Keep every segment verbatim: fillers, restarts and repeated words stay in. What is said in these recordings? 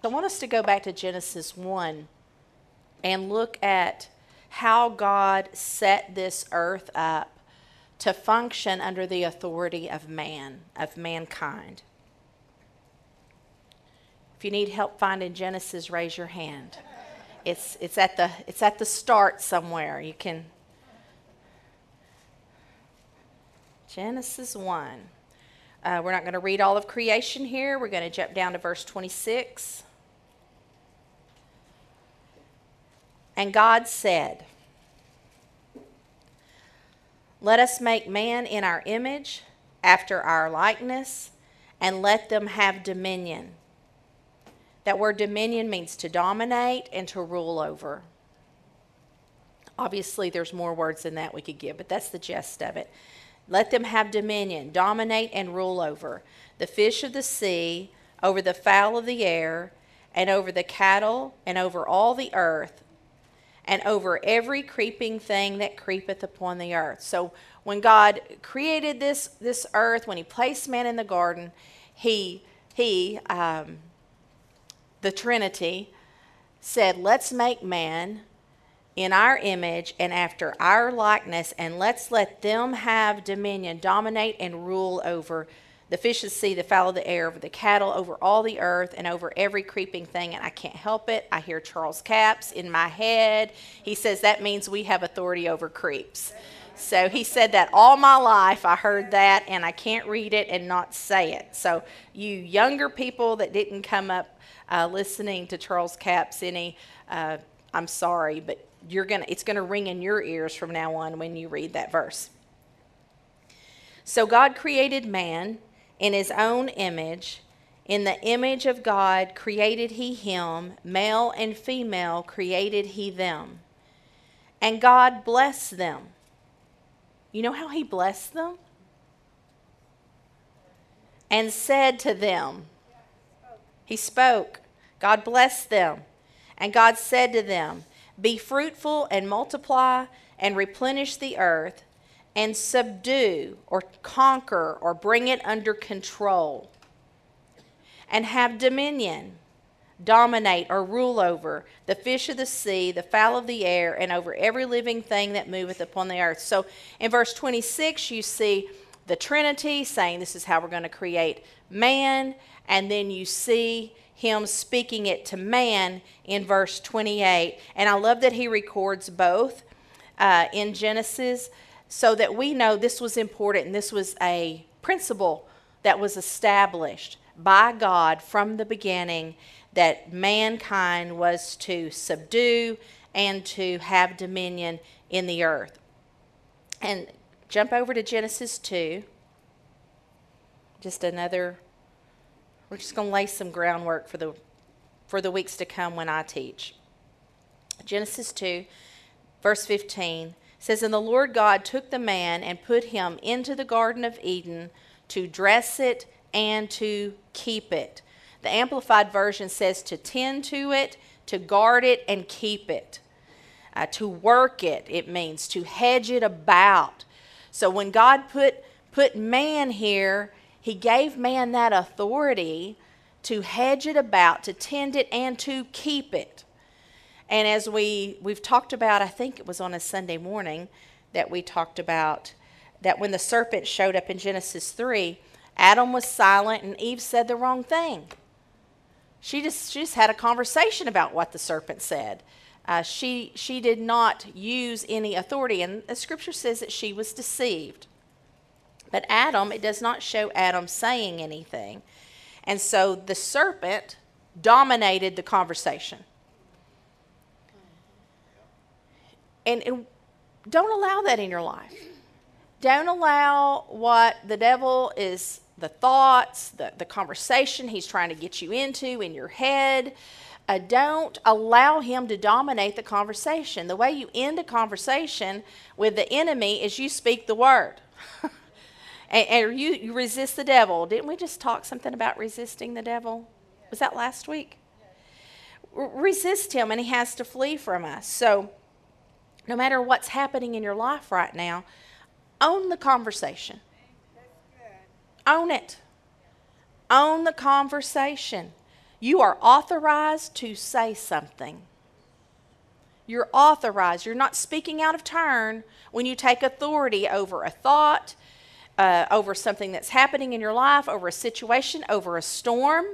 I want us to go back to Genesis one and look at how God set this earth up to function under the authority of man, of mankind. If you need help finding Genesis, raise your hand. It's it's at the it's at the start somewhere. You can Genesis one. Uh, we're not going to read all of creation here. We're going to jump down to verse twenty-six. And God said, "Let us make man in our image, after our likeness, and let them have dominion." That word dominion means to dominate and to rule over. Obviously, there's more words than that we could give, but that's the gist of it. Let them have dominion, dominate and rule over the fish of the sea, over the fowl of the air, and over the cattle, and over all the earth, and over every creeping thing that creepeth upon the earth. So when God created this, this earth, when he placed man in the garden, he, he um, the Trinity, said, let's make man in our image and after our likeness, and let's let them have dominion, dominate and rule over the fish of the sea, the fowl of the air, over the cattle, over all the earth, and over every creeping thing. And I can't help it. I hear Charles Capps in my head. He says that means we have authority over creeps. So he said that all my life. I heard that, and I can't read it and not say it. So you younger people that didn't come up uh, listening to Charles Capps any, uh, I'm sorry, but you're gonna it's gonna ring in your ears from now on when you read that verse. So God created man in his own image. In the image of God created he him, male and female created he them. And God blessed them. You know how he blessed them? And said to them, he spoke. God blessed them. And God said to them, be fruitful and multiply and replenish the earth and subdue or conquer or bring it under control and have dominion, dominate or rule over the fish of the sea, the fowl of the air, and over every living thing that moveth upon the earth. So in verse twenty-six, you see the Trinity saying this is how we're going to create man, and then you see him speaking it to man in verse twenty-eight. And I love that he records both uh, in Genesis so that we know this was important and this was a principle that was established by God from the beginning, that mankind was to subdue and to have dominion in the earth. And jump over to Genesis two. Just another, we're just going to lay some groundwork for the for the weeks to come when I teach. Genesis two, verse fifteen says, and the Lord God took the man and put him into the Garden of Eden to dress it and to keep it. The Amplified Version says to tend to it, to guard it, and keep it. Uh, to work it, it means to hedge it about. So when God put, put man here, he gave man that authority to hedge it about, to tend it, and to keep it. And as we, we've talked about, I think it was on a Sunday morning that we talked about that when the serpent showed up in Genesis three, Adam was silent and Eve said the wrong thing. She just, she just had a conversation about what the serpent said. Uh, she, she did not use any authority, and the scripture says that she was deceived. But Adam, it does not show Adam saying anything. And so the serpent dominated the conversation. And, and don't allow that in your life. Don't allow what the devil is, the thoughts, the, the conversation he's trying to get you into in your head. Uh, don't allow him to dominate the conversation. The way you end a conversation with the enemy is you speak the word. and and you, you resist the devil. Didn't we just talk something about resisting the devil? Was that last week? R- resist him and he has to flee from us. So no matter what's happening in your life right now, own the conversation. Own it. Own the conversation. You are authorized to say something. You're authorized. You're not speaking out of turn when you take authority over a thought, uh, over something that's happening in your life, over a situation, over a storm.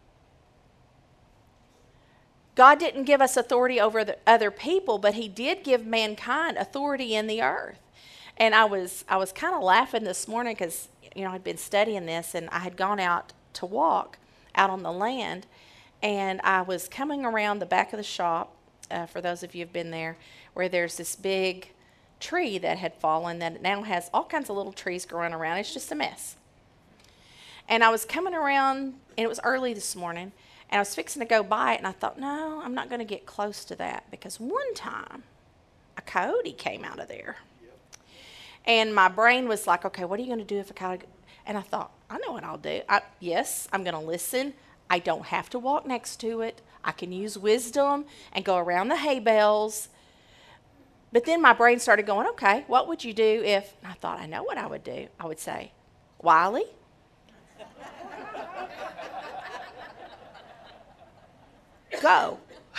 God didn't give us authority over the other people, but he did give mankind authority in the earth. And I was I was kind of laughing this morning because, you know, I'd been studying this, and I had gone out to walk out on the land, and I was coming around the back of the shop, uh, for those of you who've been there, where there's this big tree that had fallen that now has all kinds of little trees growing around. It's just a mess. And I was coming around, and it was early this morning, and I was fixing to go by it, and I thought, no, I'm not going to get close to that, because one time a coyote came out of there. And my brain was like, okay, what are you going to do if a coyote... And I thought, I know what I'll do. I, yes, I'm going to listen. I don't have to walk next to it. I can use wisdom and go around the hay bales. But then my brain started going, okay, what would you do if... And I thought, I know what I would do. I would say, Wiley, go.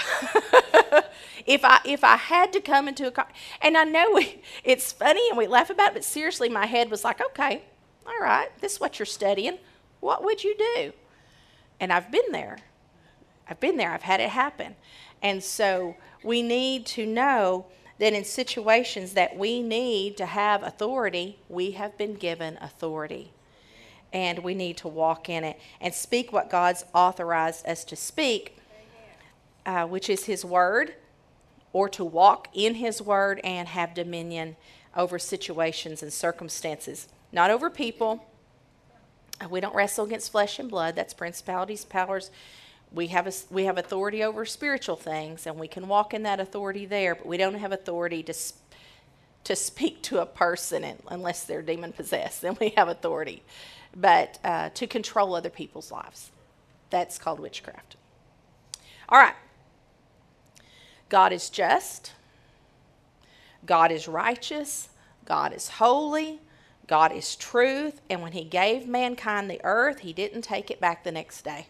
If I if I had to come into a car, and I know we, it's funny and we laugh about it, but seriously, my head was like, okay, all right, this is what you're studying. What would you do? And I've been there. I've been there. I've had it happen. And so we need to know that in situations that we need to have authority, we have been given authority. And we need to walk in it and speak what God's authorized us to speak, uh, which is his word, or to walk in his word and have dominion over situations and circumstances. Not over people. We don't wrestle against flesh and blood. That's principalities, powers. We have a, we have authority over spiritual things, and we can walk in that authority there, but we don't have authority to to speak to a person unless they're demon-possessed. Then we have authority. But uh, to control other people's lives. That's called witchcraft. All right. God is just. God is righteous. God is holy. God is truth. And when he gave mankind the earth, he didn't take it back the next day.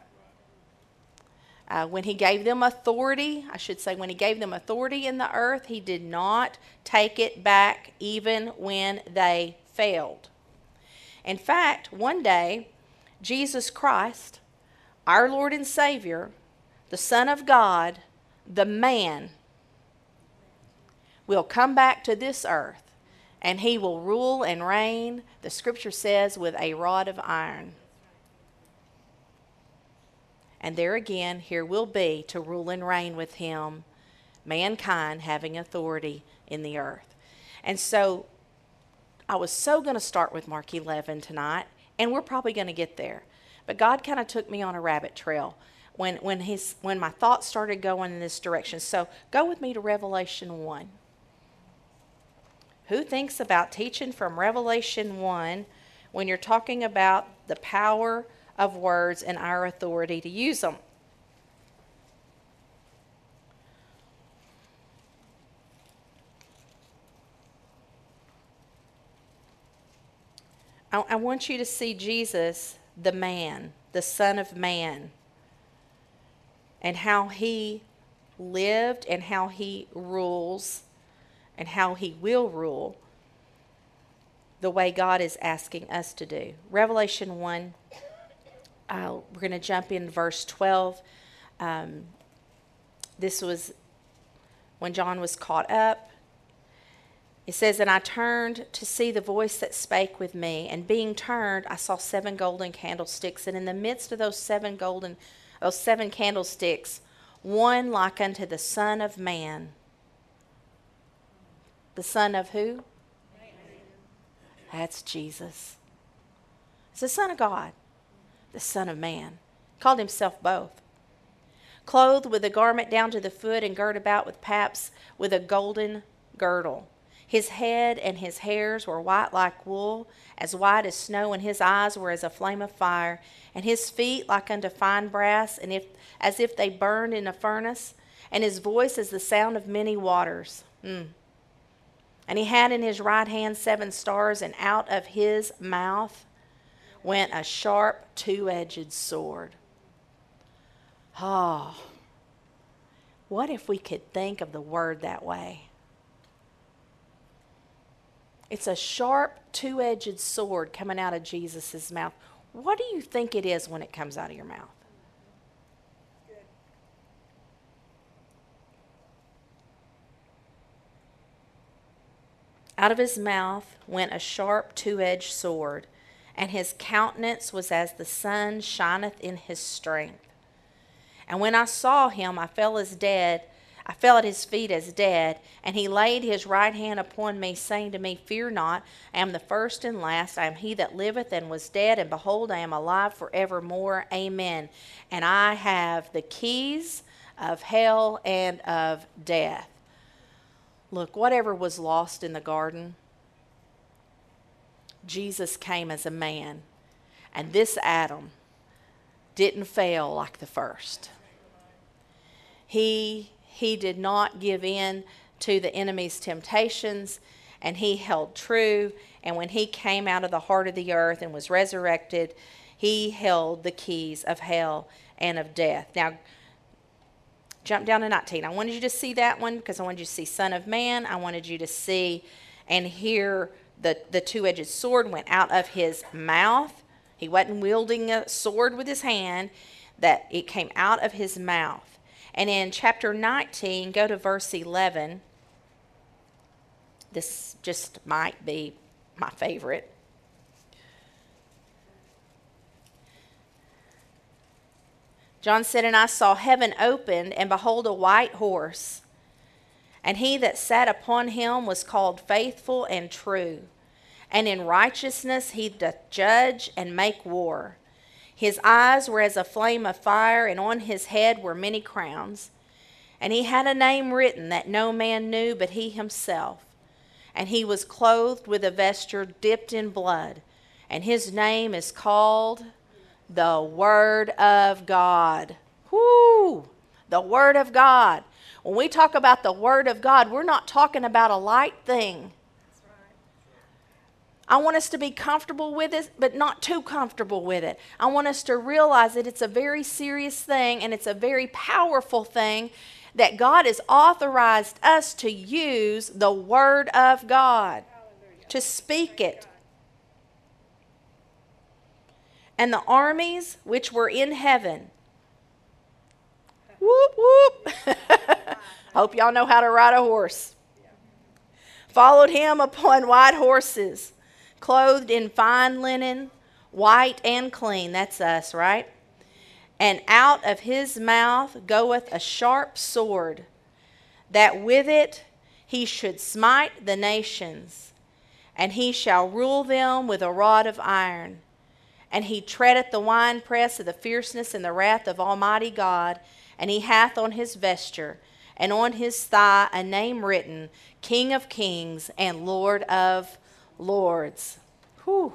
Uh, when he gave them authority, I should say when he gave them authority in the earth, he did not take it back even when they failed. In fact, one day, Jesus Christ, our Lord and Savior, the Son of God, the man, will come back to this earth, and he will rule and reign, the scripture says, with a rod of iron. And there again, here will be to rule and reign with him, mankind having authority in the earth. And so, I was so going to start with Mark eleven tonight, and we're probably going to get there. But God kind of took me on a rabbit trail when when his when my thoughts started going in this direction. So go with me to Revelation one. Who thinks about teaching from Revelation one when you're talking about the power of words and our authority to use them? I, I want you to see Jesus, the man, the Son of Man, and how he lived and how he rules and how he will rule the way God is asking us to do. Revelation one, uh, we're going to jump in verse twelve. Um, this was when John was caught up. It says, "And I turned to see the voice that spake with me, and being turned, I saw seven golden candlesticks, and in the midst of those seven golden, those seven candlesticks, one like unto the Son of Man." The Son of who? Man. That's Jesus. It's the Son of God, the Son of Man. Called himself both. "Clothed with a garment down to the foot, and girt about with paps, with a golden girdle. His head and his hairs were white like wool, as white as snow, and his eyes were as a flame of fire, and his feet like unto fine brass, and if as if they burned in a furnace, and his voice as the sound of many waters. Mm. And he had in his right hand seven stars, and out of his mouth went a sharp two-edged sword." Oh, what if we could think of the word that way? It's a sharp, two-edged sword coming out of Jesus' mouth. What do you think it is when it comes out of your mouth? Out of his mouth went a sharp, two-edged sword, and his countenance was as the sun shineth in his strength. And when I saw him, I fell as dead. I fell at his feet as dead, and he laid his right hand upon me, saying to me, Fear not, I am the first and last. I am he that liveth and was dead, and behold, I am alive forevermore. Amen. And I have the keys of hell and of death. Look, whatever was lost in the garden, Jesus came as a man, and this Adam didn't fail like the first. He He did not give in to the enemy's temptations, and he held true. And when he came out of the heart of the earth and was resurrected, he held the keys of hell and of death. Now, jump down to nineteen. I wanted you to see that one because I wanted you to see Son of Man. I wanted you to see and hear the, the two-edged sword went out of his mouth. He wasn't wielding a sword with his hand, that it came out of his mouth. And in chapter nineteen, go to verse eleven. This just might be my favorite. John said, And I saw heaven opened, and behold, a white horse. And he that sat upon him was called Faithful and True. And in righteousness he doth judge and make war. His eyes were as a flame of fire, and on his head were many crowns. And he had a name written that no man knew but he himself. And he was clothed with a vesture dipped in blood. And his name is called the Word of God. Whoo! The Word of God. When we talk about the Word of God, we're not talking about a light thing. I want us to be comfortable with it, but not too comfortable with it. I want us to realize that it's a very serious thing, and it's a very powerful thing, that God has authorized us to use the Word of God, Hallelujah. To speak it. And the armies which were in heaven, whoop, whoop. Hope y'all know how to ride a horse. Followed him upon white horses, clothed in fine linen, white and clean. That's us, right? And out of his mouth goeth a sharp sword, that with it he should smite the nations, and he shall rule them with a rod of iron. And he treadeth the winepress of the fierceness and the wrath of Almighty God, and he hath on his vesture and on his thigh a name written, King of Kings and Lord of Lords. Whew.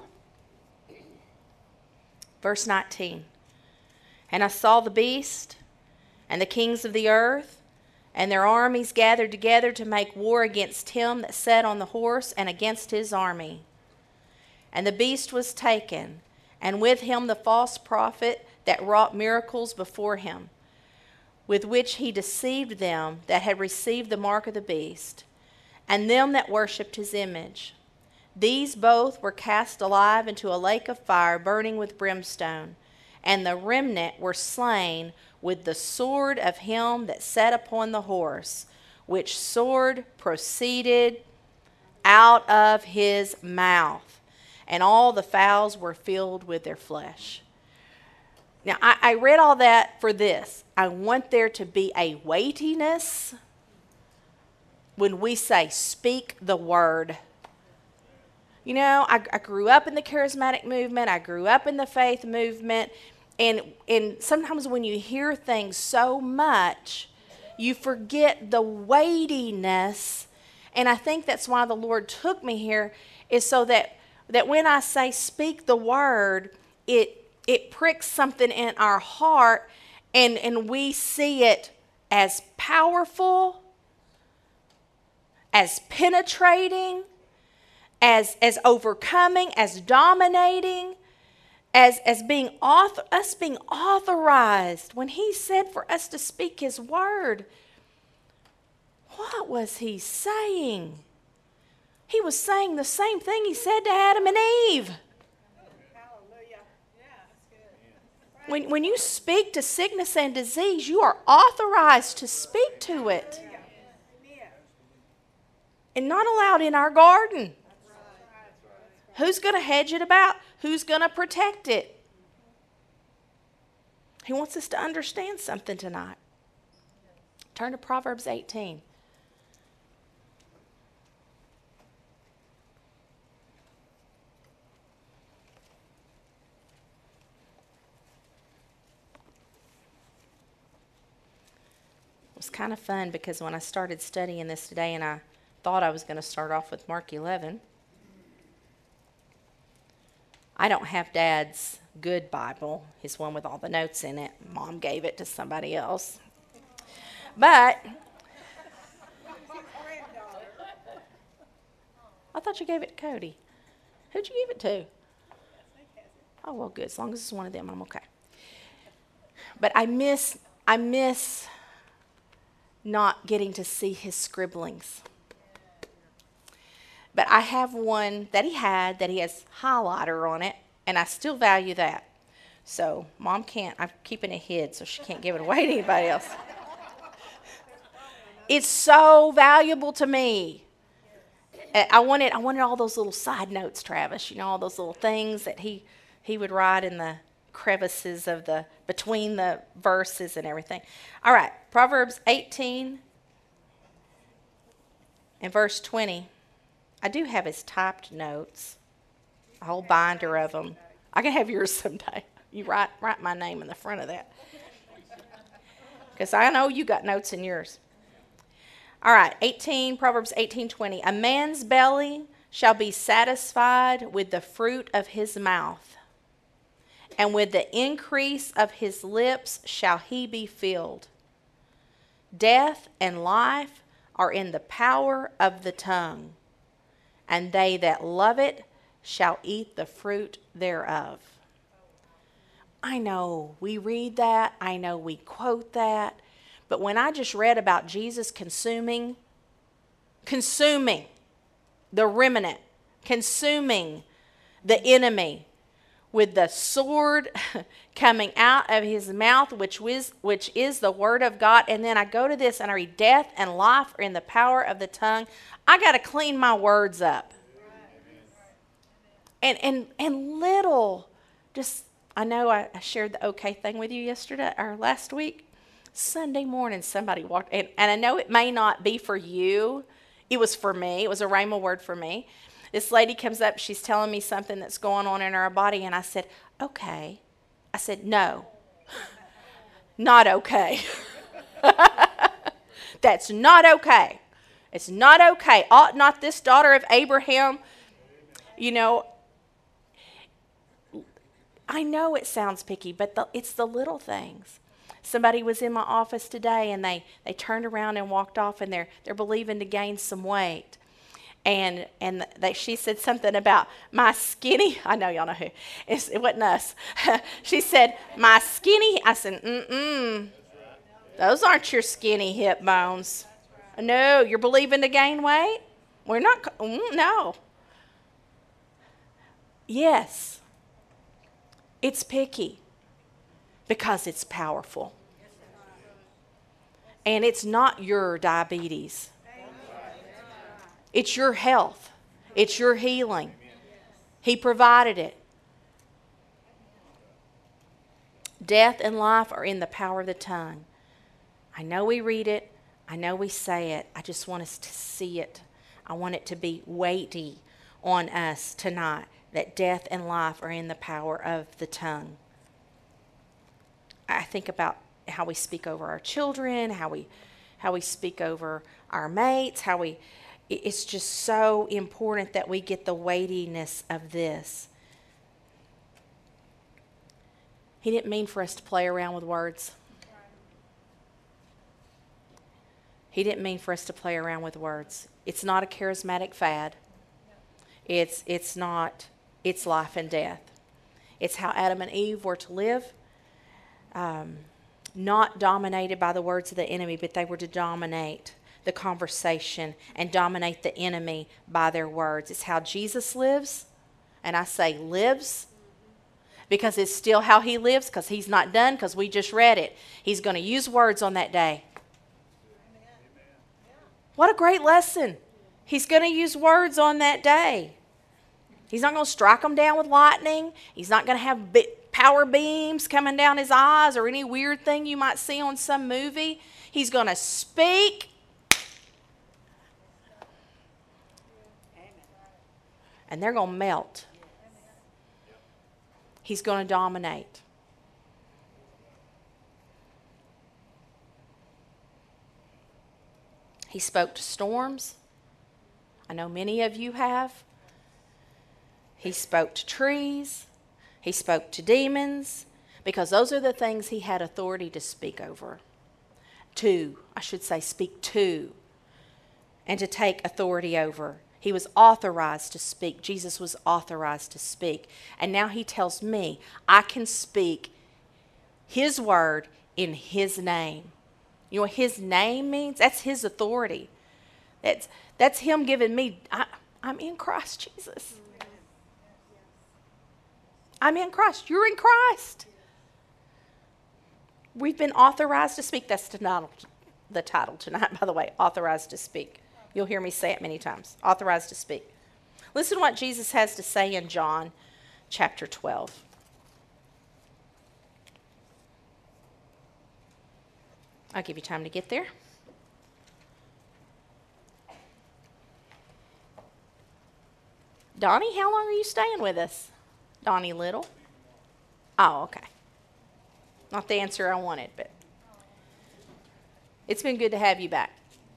Verse nineteen. And I saw the beast and the kings of the earth and their armies gathered together to make war against him that sat on the horse and against his army. And the beast was taken, and with him the false prophet that wrought miracles before him, with which he deceived them that had received the mark of the beast, and them that worshipped his image. These both were cast alive into a lake of fire burning with brimstone, and the remnant were slain with the sword of him that sat upon the horse, which sword proceeded out of his mouth, and all the fowls were filled with their flesh. Now, I, I read all that for this. I want there to be a weightiness when we say, speak the word. You know, I, I grew up in the charismatic movement. I grew up in the faith movement. And, and sometimes when you hear things so much, you forget the weightiness. And I think that's why the Lord took me here, is so that, that when I say speak the word, it, it pricks something in our heart, and, and we see it as powerful, as penetrating, as, as overcoming, as dominating, as, as being author, us being authorized, when he said for us to speak his word, what was he saying? He was saying the same thing he said to Adam and Eve. When, when you speak to sickness and disease, you are authorized to speak to it. And not allowed in our garden. Who's going to hedge it about? Who's going to protect it? He wants us to understand something tonight. Turn to Proverbs eighteen. It was kind of fun because when I started studying this today, and I thought I was going to start off with Mark eleven, I don't have Dad's good Bible, his one with all the notes in it. Mom gave it to somebody else. But I thought you gave it to Cody. Who'd you give it to? Oh, well, good. As long as it's one of them, I'm okay. But I miss, I miss not getting to see his scribblings. But I have one that he had that he has highlighter on it, and I still value that. So Mom can't, I'm keeping it hid so she can't give it away to anybody else. It's so valuable to me. I wanted, I wanted all those little side notes, Travis, you know, all those little things that he, he would write in the crevices of the, between the verses and everything. All right, Proverbs eighteen and verse twenty. I do have his typed notes, a whole binder of them. I can have yours someday. You write write my name in the front of that. Because I know you got notes in yours. All right, eighteen, Proverbs eighteen twenty. A man's belly shall be satisfied with the fruit of his mouth, and with the increase of his lips shall he be filled. Death and life are in the power of the tongue, and they that love it shall eat the fruit thereof. I know we read that. I know we quote that. But when I just read about Jesus consuming, consuming the remnant, consuming the enemy with the sword coming out of his mouth, which was, which is the word of God, and then I go to this and I read death and life are in the power of the tongue, I got to clean my words up. And and and little, just, I know I, I shared the okay thing with you yesterday, or last week. Sunday morning, somebody walked, and, and I know it may not be for you. It was for me. It was a rhema word for me. This lady comes up. She's telling me something that's going on in her body, and I said, okay. I said, no, not okay. That's not okay. It's not okay. Ought not this daughter of Abraham, you know, I know it sounds picky, but the, it's the little things. Somebody was in my office today, and they, they turned around and walked off, and they're they're believing to gain some weight. And and they, she said something about my skinny. I know y'all know who. It's, it wasn't us. She said, my skinny. I said, mm-mm. Those aren't your skinny hip bones. No, you're believing to gain weight? We're not. Mm, no. Yes. It's picky because it's powerful. And it's not your diabetes. It's your health. It's your healing. He provided it. Death and life are in the power of the tongue. I know we read it. I know we say it. I just want us to see it. I want it to be weighty on us tonight, that death and life are in the power of the tongue. I think about how we speak over our children, how we how we speak over our mates, how we it's just so important that we get the weightiness of this. He didn't mean for us to play around with words. He didn't mean for us to play around with words. It's not a charismatic fad. It's it's not, it's life and death. It's how Adam and Eve were to live. Um, not dominated by the words of the enemy, but they were to dominate the conversation and dominate the enemy by their words. It's how Jesus lives. And I say lives because it's still how he lives, because he's not done, because we just read it. He's going to use words on that day. What a great lesson. He's going to use words on that day. He's not going to strike them down with lightning. He's not going to have power beams coming down his eyes or any weird thing you might see on some movie. He's going to speak. And they're going to melt. He's going to dominate. He spoke to storms. I know many of you have. He spoke to trees. He spoke to demons, because those are the things he had authority to speak over. To, I should say, speak to, and to take authority over. He was authorized to speak. Jesus was authorized to speak. And now he tells me I can speak his word in his name. You know what his name means? That's his authority. That's, that's him giving me, I, I'm in Christ Jesus. I'm in Christ. You're in Christ. We've been authorized to speak. That's tonight, the title tonight, by the way, authorized to speak. You'll hear me say it many times. Authorized to speak. Listen to what Jesus has to say in John chapter twelve. I'll give you time to get there. Donnie, how long are you staying with us? Donnie Little? Oh, okay. Not the answer I wanted, but it's been good to have you back.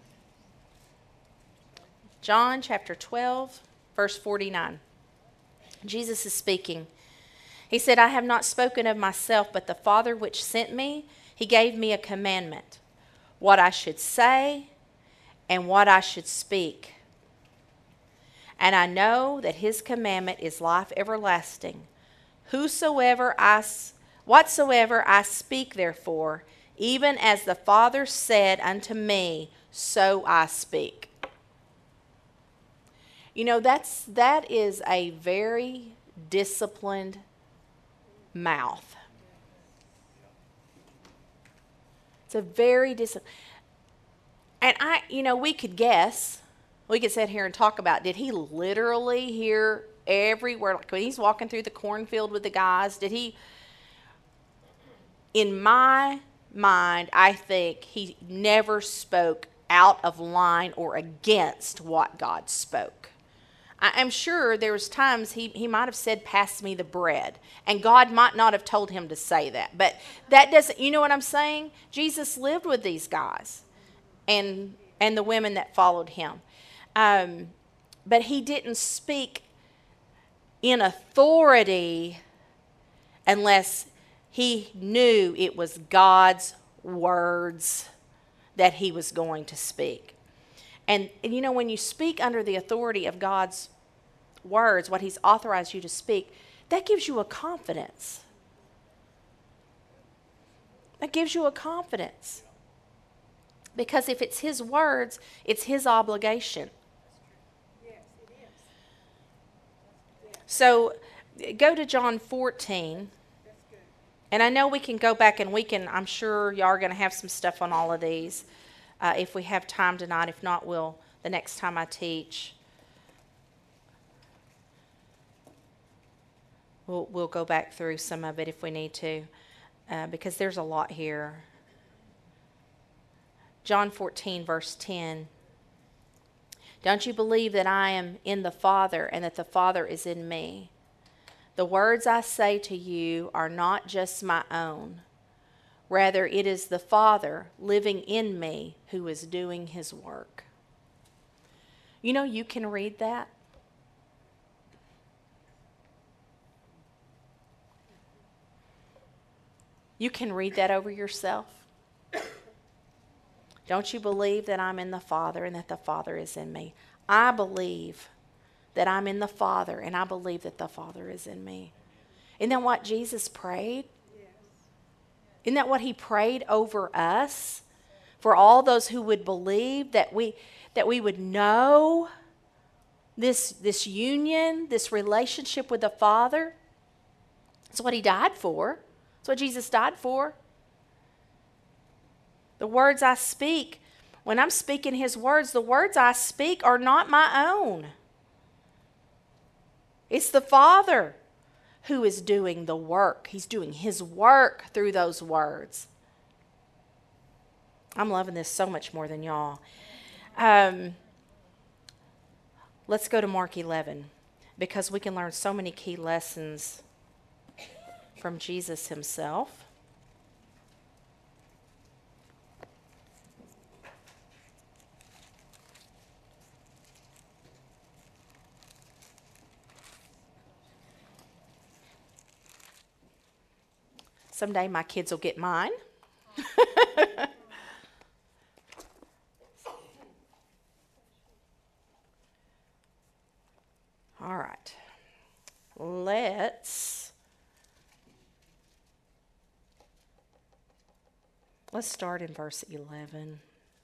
John chapter twelve, verse forty-nine. Jesus is speaking. He said, I have not spoken of myself, but the Father which sent me, he gave me a commandment, what I should say and what I should speak. And I know that his commandment is life everlasting. Whosoever I, whatsoever I speak, therefore, even as the Father said unto me, so I speak. You know, that's that is a very disciplined mouth. It's a very disciplined. And I, you know, we could guess. We could sit here and talk about, did he literally hear every word? Like when he's walking through the cornfield with the guys, did he? In my mind, I think he never spoke out of line or against what God spoke. I'm sure there was times he, he might have said, pass me the bread. And God might not have told him to say that. But that doesn't, you know what I'm saying? Jesus lived with these guys and and the women that followed him. Um, but he didn't speak in authority unless he knew it was God's words that he was going to speak. And, and you know, when you speak under the authority of God's words, what he's authorized you to speak, that gives you a confidence. That gives you a confidence. Because if it's his words, it's his obligation. Yes, it is. So go to John fourteen. That's good. And I know we can go back and we can, I'm sure y'all are going to have some stuff on all of these. Uh, if we have time tonight. If not, we'll, the next time I teach, we'll, we'll go back through some of it if we need to, uh, because there's a lot here. John fourteen, verse ten. Don't you believe that I am in the Father and that the Father is in me? The words I say to you are not just my own. Rather, it is the Father living in me who is doing his work. You know, you can read that. You can read that over yourself. Don't you believe that I'm in the Father and that the Father is in me? I believe that I'm in the Father and I believe that the Father is in me. Isn't that what Jesus prayed? Isn't that what he prayed over us? For all those who would believe, that we that we would know this, this union, this relationship with the Father. That's what he died for. That's what Jesus died for. The words I speak, when I'm speaking his words, the words I speak are not my own. It's the Father who is doing the work. He's doing his work through those words. I'm loving this so much more than y'all. Um, let's go to Mark eleven, because we can learn so many key lessons from Jesus himself. Someday my kids will get mine. All right. Let's let's start in verse eleven.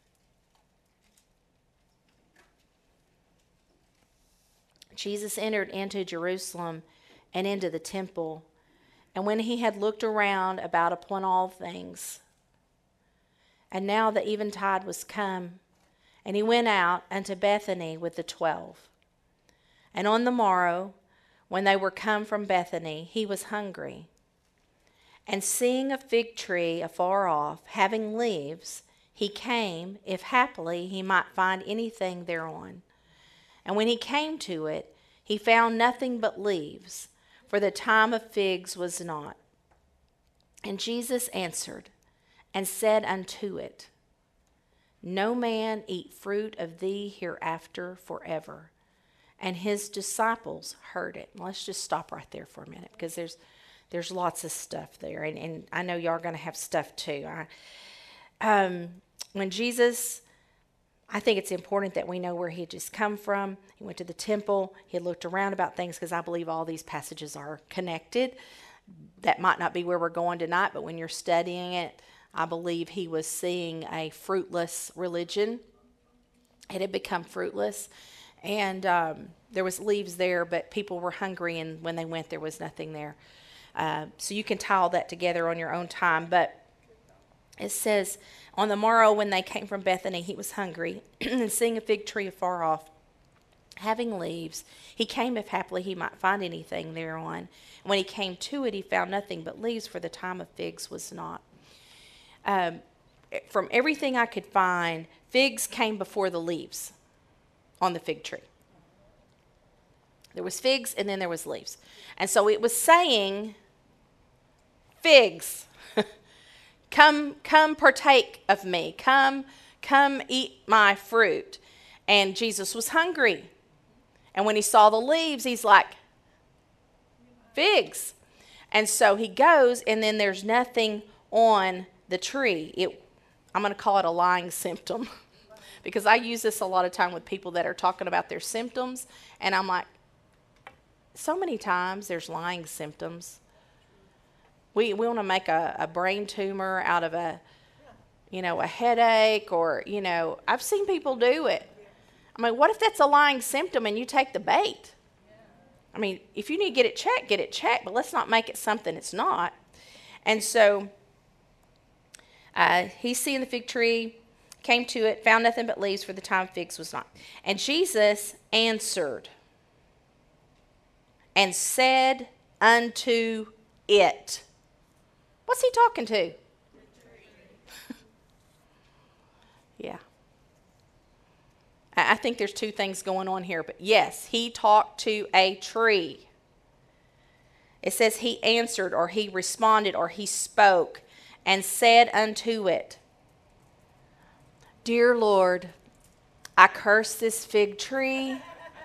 Jesus entered into Jerusalem and into the temple. And when he had looked around about upon all things, and now the eventide was come, and he went out unto Bethany with the twelve. And on the morrow, when they were come from Bethany, he was hungry. And seeing a fig tree afar off, having leaves, he came, if haply he might find anything thereon. And when he came to it, he found nothing but leaves, for the time of figs was not. And Jesus answered and said unto it, No man eat fruit of thee hereafter forever. And his disciples heard it. Let's just stop right there for a minute, because there's there's lots of stuff there. And, and I know y'all are going to have stuff too. I, um, when Jesus... I think it's important that we know where he had just come from. He went to the temple. He had looked around about things, because I believe all these passages are connected. That might not be where we're going tonight, but when you're studying it, I believe he was seeing a fruitless religion. It had become fruitless. And um, there was leaves there, but people were hungry, and when they went, there was nothing there. Uh, so you can tie all that together on your own time. But it says, on the morrow when they came from Bethany, he was hungry, and seeing a fig tree afar off, having leaves, he came if haply he might find anything thereon. And when he came to it, he found nothing but leaves, for the time of figs was not. Um, from everything I could find, figs came before the leaves on the fig tree. There was figs, and then there was leaves. And so it was saying, figs, Come, come partake of me. Come, come eat my fruit. And Jesus was hungry. And when he saw the leaves, he's like, figs. And so he goes, and then there's nothing on the tree. It, I'm going to call it a lying symptom, because I use this a lot of time with people that are talking about their symptoms. And I'm like, so many times there's lying symptoms. We we want to make a, a brain tumor out of a, you know, a headache, or, you know, I've seen people do it. I mean, what if that's a lying symptom and you take the bait? I mean, if you need to get it checked, get it checked, but let's not make it something it's not. And so uh, he's seeing the fig tree, came to it, found nothing but leaves, for the time of figs was not. And Jesus answered and said unto it. What's he talking to? Yeah. I think there's two things going on here. But yes, he talked to a tree. It says he answered, or he responded, or he spoke and said unto it, Dear Lord, I curse this fig tree.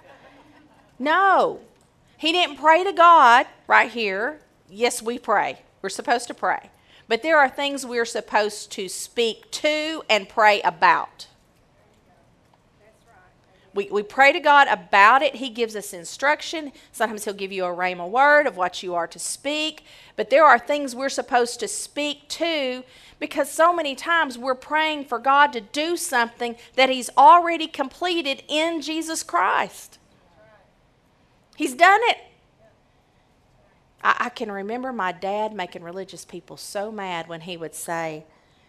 No. He didn't pray to God right here. Yes, we pray. We're supposed to pray. But there are things we're supposed to speak to and pray about. We, we pray to God about it. He gives us instruction. Sometimes he'll give you a rhema word of what you are to speak. But there are things we're supposed to speak to, because so many times we're praying for God to do something that he's already completed in Jesus Christ. He's done it. I, I can remember my dad making religious people so mad when he would say,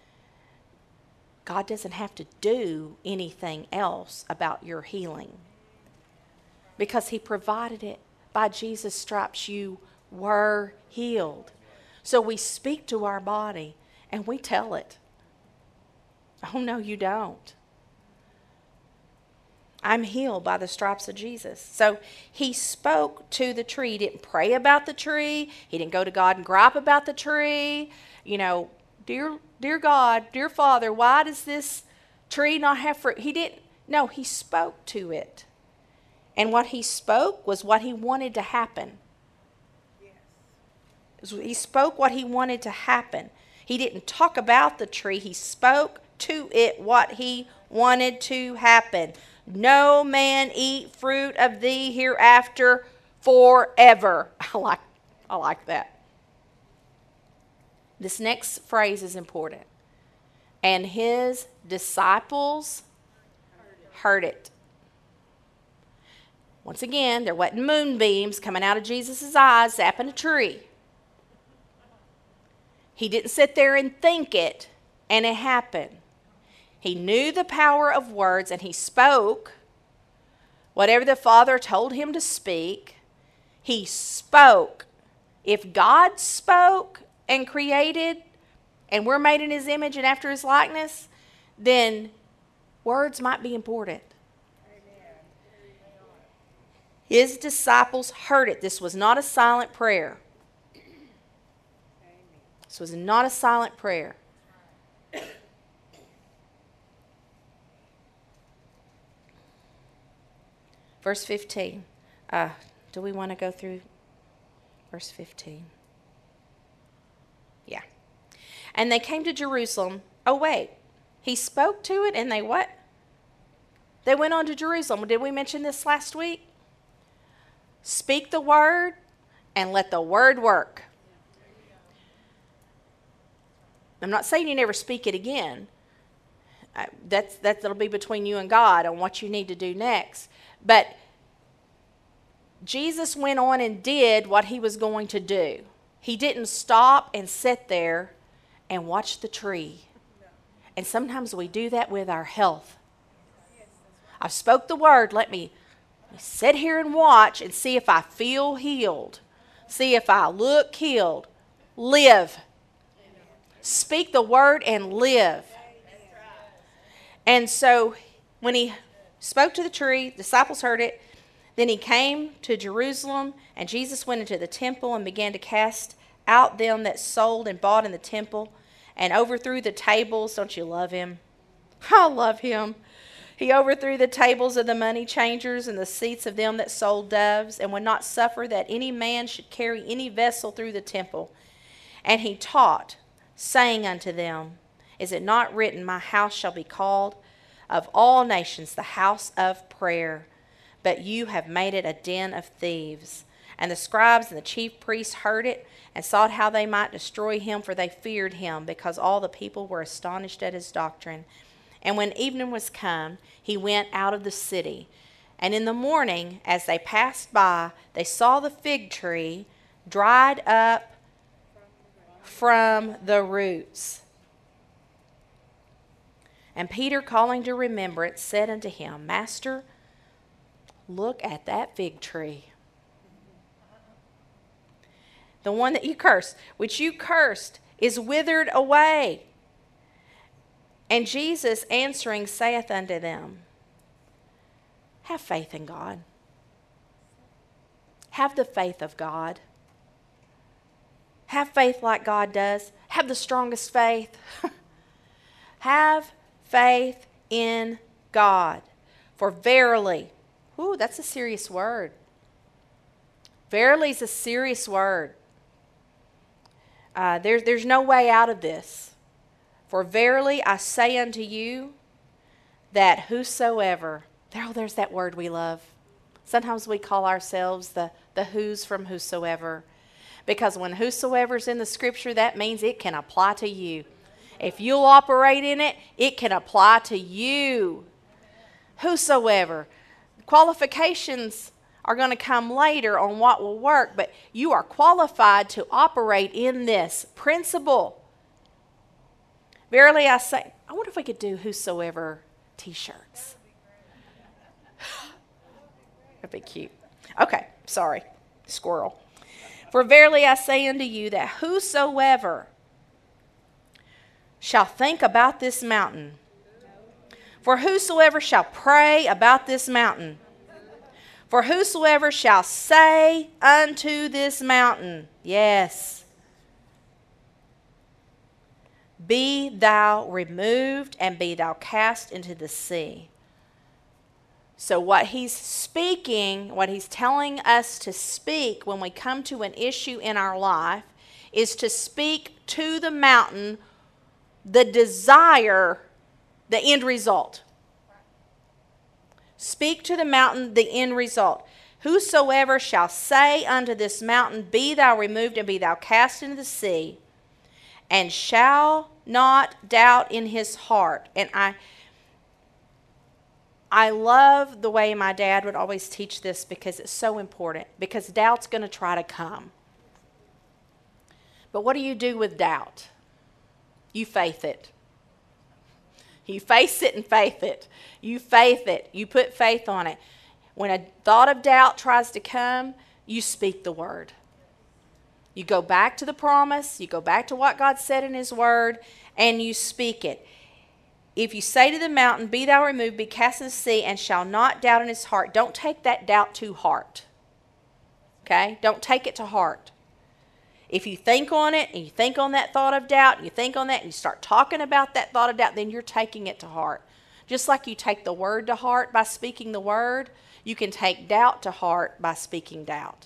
God doesn't have to do anything else about your healing, because he provided it. By Jesus' stripes you were healed. So we speak to our body and we tell it, oh no, you don't. I'm healed by the stripes of Jesus. So he spoke to the tree. He didn't pray about the tree. He didn't go to God and gripe about the tree. You know, dear, dear God, dear Father, why does this tree not have fruit? He didn't. No, he spoke to it. And what he spoke was what he wanted to happen. Yes. He spoke what he wanted to happen. He didn't talk about the tree. He spoke to it what he wanted to happen. No man eat fruit of thee hereafter forever. I like, I like that. This next phrase is important. And his disciples heard it. Once again, there wasn't moonbeams coming out of Jesus' eyes zapping a tree. He didn't sit there and think it, and it happened. He knew the power of words, and he spoke whatever the Father told him to speak. He spoke. If God spoke and created, and we're made in his image and after his likeness, then words might be important. His disciples heard it. This was not a silent prayer. This was not a silent prayer. Verse fifteen. Uh, do we want to go through verse fifteen? Yeah. And they came to Jerusalem. Oh, wait. He spoke to it and they what? They went on to Jerusalem. Did we mention this last week? Speak the word and let the word work. I'm not saying you never speak it again. That's, that's, that'll be between you and God on what you need to do next. But Jesus went on and did what he was going to do. He didn't stop and sit there and watch the tree. And sometimes we do that with our health. I spoke the word. Let me, let me sit here and watch and see if I feel healed. See if I look healed. Live. Speak the word and live. And so when he spoke to the tree, disciples heard it. Then he came to Jerusalem, and Jesus went into the temple and began to cast out them that sold and bought in the temple, and overthrew the tables. Don't you love him? I love him. He overthrew the tables of the money changers and the seats of them that sold doves, and would not suffer that any man should carry any vessel through the temple. And he taught, saying unto them, Is it not written, My house shall be called of all nations the house of prayer? But you have made it a den of thieves. And the scribes and the chief priests heard it, and sought how they might destroy him, for they feared him, because all the people were astonished at his doctrine. And when evening was come, he went out of the city. And in the morning, as they passed by, they saw the fig tree dried up from the roots. And Peter, calling to remembrance, said unto him, Master, look at that fig tree. The one that you cursed, which you cursed, is withered away. And Jesus answering saith unto them, Have faith in God. Have the faith of God. Have faith like God does. Have the strongest faith. Have faith in God. For verily, ooh, that's a serious word. Verily is a serious word. Uh, there's, there's no way out of this. For verily I say unto you, that whosoever There, oh, there's that word we love. Sometimes we call ourselves the, the who's from whosoever. Because when whosoever's in the scripture, that means it can apply to you. If you'll operate in it, it can apply to you. Whosoever. Qualifications are going to come later on what will work, but you are qualified to operate in this principle. Verily I say, I wonder if we could do whosoever t-shirts. That'd be cute. Okay, sorry, squirrel. For verily I say unto you that whosoever shall think about this mountain, for whosoever shall pray about this mountain, for whosoever shall say unto this mountain, yes, be thou removed and be thou cast into the sea. So what he's speaking, what he's telling us to speak when we come to an issue in our life is to speak to the mountain the desire, the end result. Speak to the mountain the end result. Whosoever shall say unto this mountain, be thou removed and be thou cast into the sea, and shall not doubt in his heart. And I I love the way my dad would always teach this because it's so important. Because doubt's going to try to come. But what do you do with doubt? You faith it. You face it and faith it. You faith it. You put faith on it. When a thought of doubt tries to come, you speak the word. You go back to the promise. You go back to what God said in his word, and you speak it. If you say to the mountain, be thou removed, be cast into the sea, and shall not doubt in his heart. Don't take that doubt to heart. Okay? Don't take it to heart. If you think on it, and you think on that thought of doubt, and you think on that, and you start talking about that thought of doubt, then you're taking it to heart. Just like you take the word to heart by speaking the word, you can take doubt to heart by speaking doubt.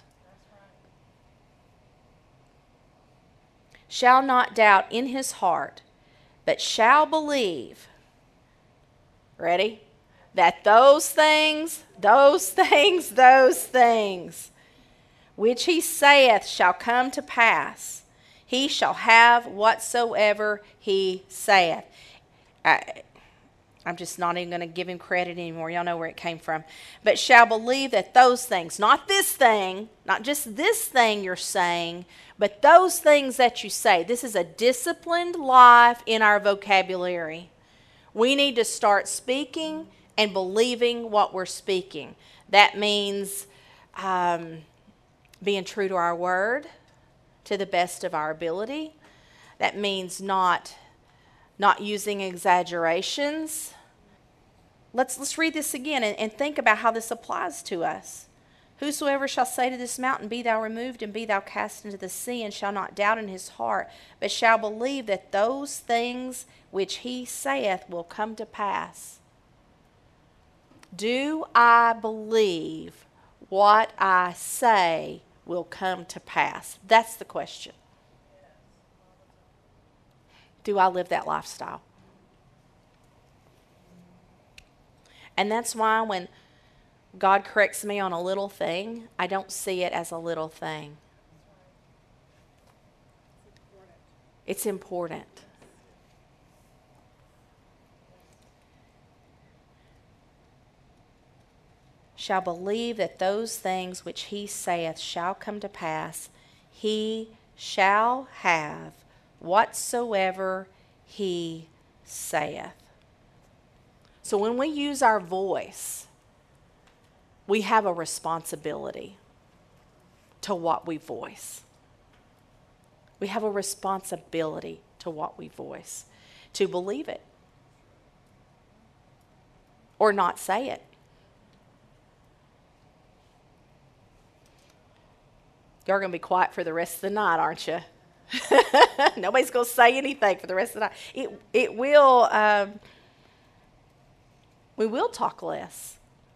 Shall not doubt in his heart, but shall believe. Ready? That those things, those things, those things, which he saith shall come to pass. He shall have whatsoever he saith. I, I'm just not even going to give him credit anymore. Y'all know where it came from. But shall believe that those things, not this thing, not just this thing you're saying, but those things that you say. This is a disciplined life in our vocabulary. We need to start speaking and believing what we're speaking. That means um, being true to our word to the best of our ability. That means not, not using exaggerations. Let's, let's read this again and, and think about how this applies to us. Whosoever shall say to this mountain, be thou removed and be thou cast into the sea, and shall not doubt in his heart, but shall believe that those things which he saith will come to pass. Do I believe what I say will come to pass? That's the question. Do I live that lifestyle? And that's why when God corrects me on a little thing, I don't see it as a little thing. It's important. Shall believe that those things which he saith shall come to pass. He shall have whatsoever he saith. So when we use our voice, we have a responsibility to what we voice. We have a responsibility to what we voice, to believe it or not say it. You're going to be quiet for the rest of the night, aren't you? Nobody's going to say anything for the rest of the night. It, it will, um, we will talk less.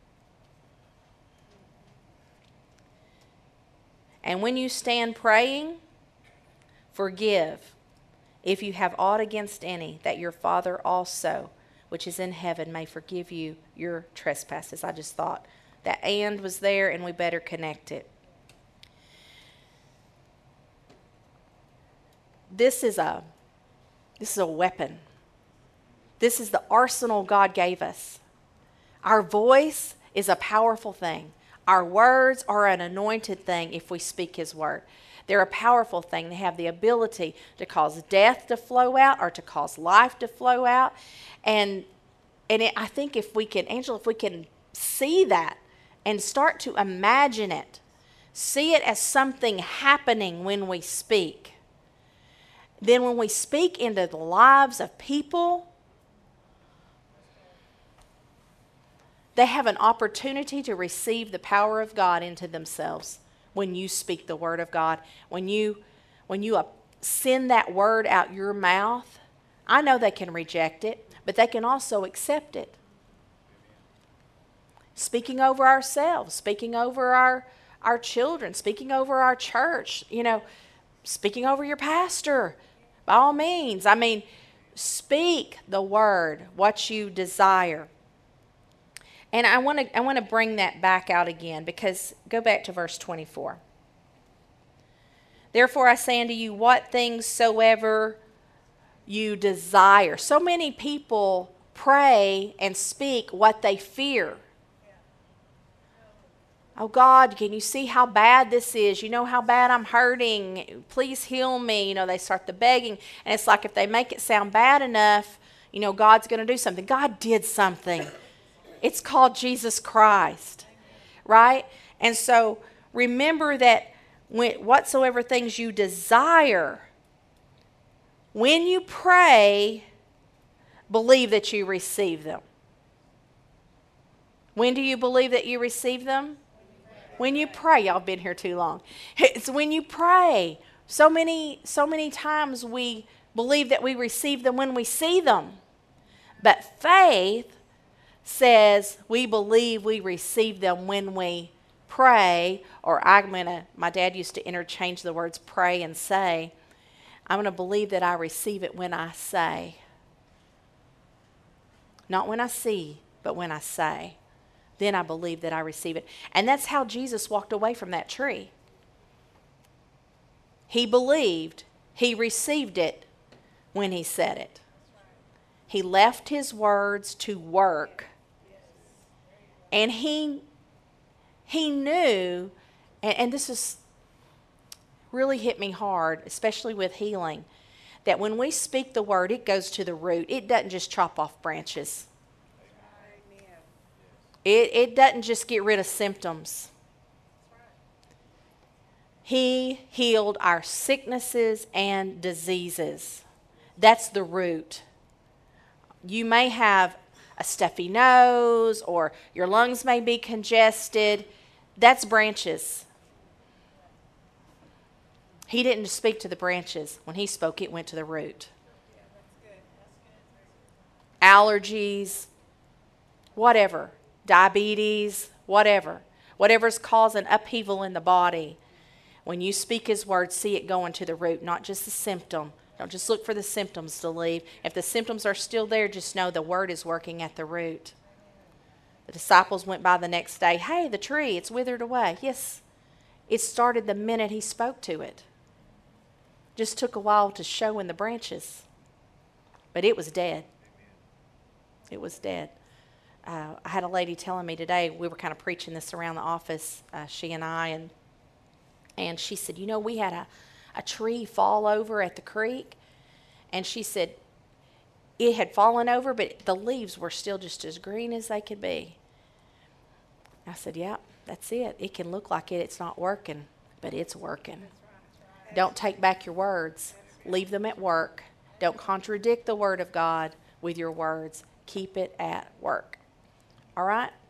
And when you stand praying, forgive if you have aught against any, that your Father also, which is in heaven may forgive you your trespasses. I just thought that and was there, and we better connect it. This is a this is a weapon. This is the arsenal God gave us. Our voice is a powerful thing. Our words are an anointed thing if we speak His word. They're a powerful thing. They have the ability to cause death to flow out or to cause life to flow out. And and it, I think if we can, Angela, if we can see that and start to imagine it, see it as something happening when we speak, then when we speak into the lives of people, they have an opportunity to receive the power of God into themselves when you speak the word of God. When you, when you send that word out your mouth, I know they can reject it, but they can also accept it. Speaking over ourselves, speaking over our, our children, speaking over our church, you know, speaking over your pastor, by all means. I mean, speak the word, what you desire. And I want to I want to bring that back out again, because go back to verse twenty-four. Therefore I say unto you, what things soever you desire. So many people pray and speak what they fear. Oh God, can you see how bad this is? You know how bad I'm hurting. Please heal me. You know, they start the begging. And it's like if they make it sound bad enough, you know, God's going to do something. God did something. It's called Jesus Christ, right? And so remember that when, whatsoever things you desire, when you pray, believe that you receive them. When do you believe that you receive them? When you pray. Y'all been here too long. It's when you pray. So many, so many times we believe that we receive them when we see them. But faith says we believe we receive them when we pray, or I'm gonna, my dad used to interchange the words pray and say. I'm going to believe that I receive it when I say. Not when I see, but when I say. Then I believe that I receive it. And that's how Jesus walked away from that tree. He believed, he received it when he said it. He left his words to work. And he, he knew, and, and this is really hit me hard, especially with healing, that when we speak the word, it goes to the root. It doesn't just chop off branches. It, it doesn't just get rid of symptoms. He healed our sicknesses and diseases. That's the root. You may have a stuffy nose, or your lungs may be congested. That's branches. He didn't speak to the branches. When he spoke, it went to the root. Allergies, whatever. Diabetes, whatever. Whatever's causing upheaval in the body. When you speak his word, see it going to the root, not just the symptom. Don't just look for the symptoms to leave. If the symptoms are still there, just know the word is working at the root. The disciples went by the next day. Hey, the tree, it's withered away. Yes, it started the minute he spoke to it. Just took a while to show in the branches. But it was dead. It was dead. Uh, I had a lady telling me today, we were kind of preaching this around the office, uh, she and I, and and she said, you know, we had a, a tree fall over at the creek, and she said it had fallen over, but the leaves were still just as green as they could be. I said, yeah, that's it. It can look like it, it's not working, but it's working. Don't take back your words. Leave them at work. Don't contradict the word of God with your words. Keep it at work. All right?